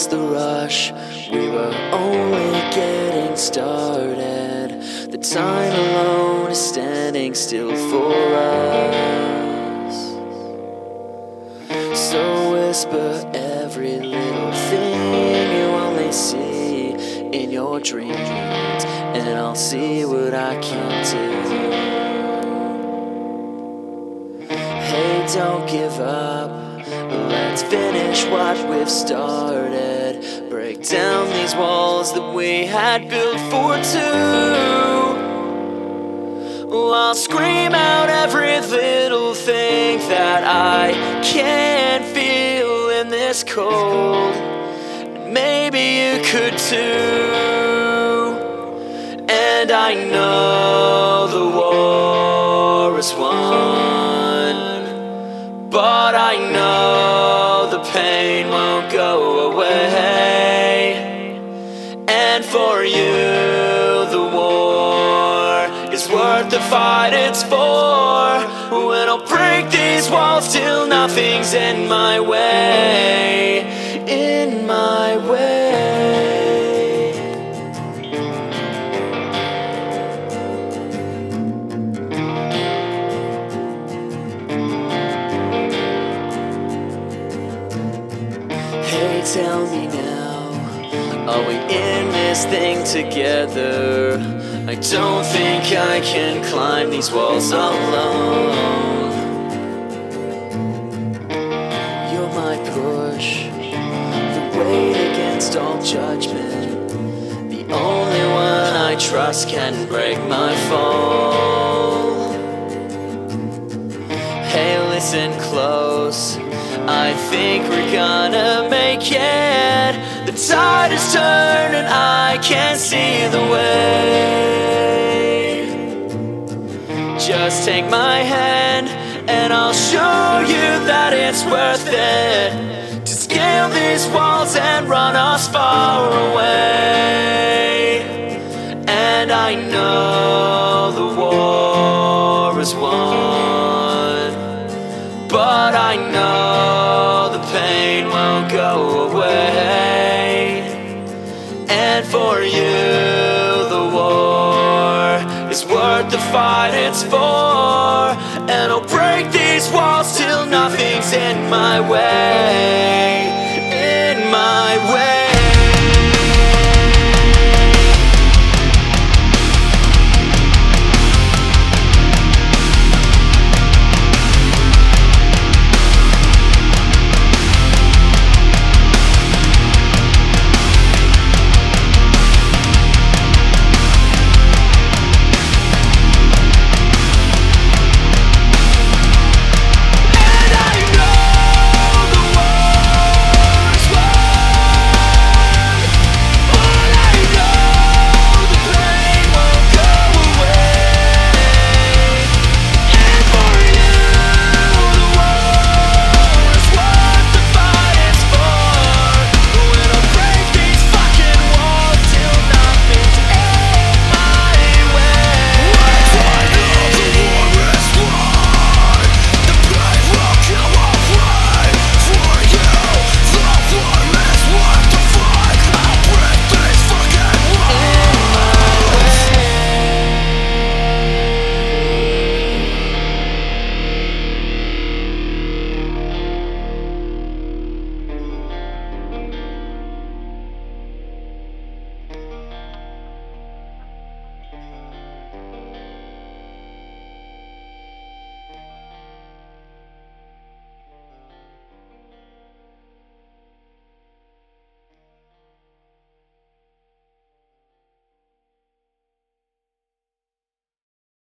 was the rush. We were only getting started. The time alone is standing still for us. So whisper every little thing you only see in your dreams, and I'll see what I can do. Hey, don't give up. Let's finish what we've started. Break down these walls that we had built for two. I'll scream out every little thing that I can't feel in this cold. Maybe you could too. And I know the war is won, but I know the pain won't go away. And for you, the war is worth the fight it's for. When I'll break these walls till nothing's in my way, in my way. Hey, tell me now, are we in this thing together? I don't think I can climb these walls alone. You're my push, the weight against all judgment. The only one I trust can break my fall. Hey, listen close, I think we're gonna make it. The tide is turning, I can't see the way. Just take my hand and I'll show you that it's worth it to scale these walls and run us far away. And I know the war is won, but I know the pain won't go away. And for you, the war is worth the fight it's for. And I'll break these walls till nothing's in my way.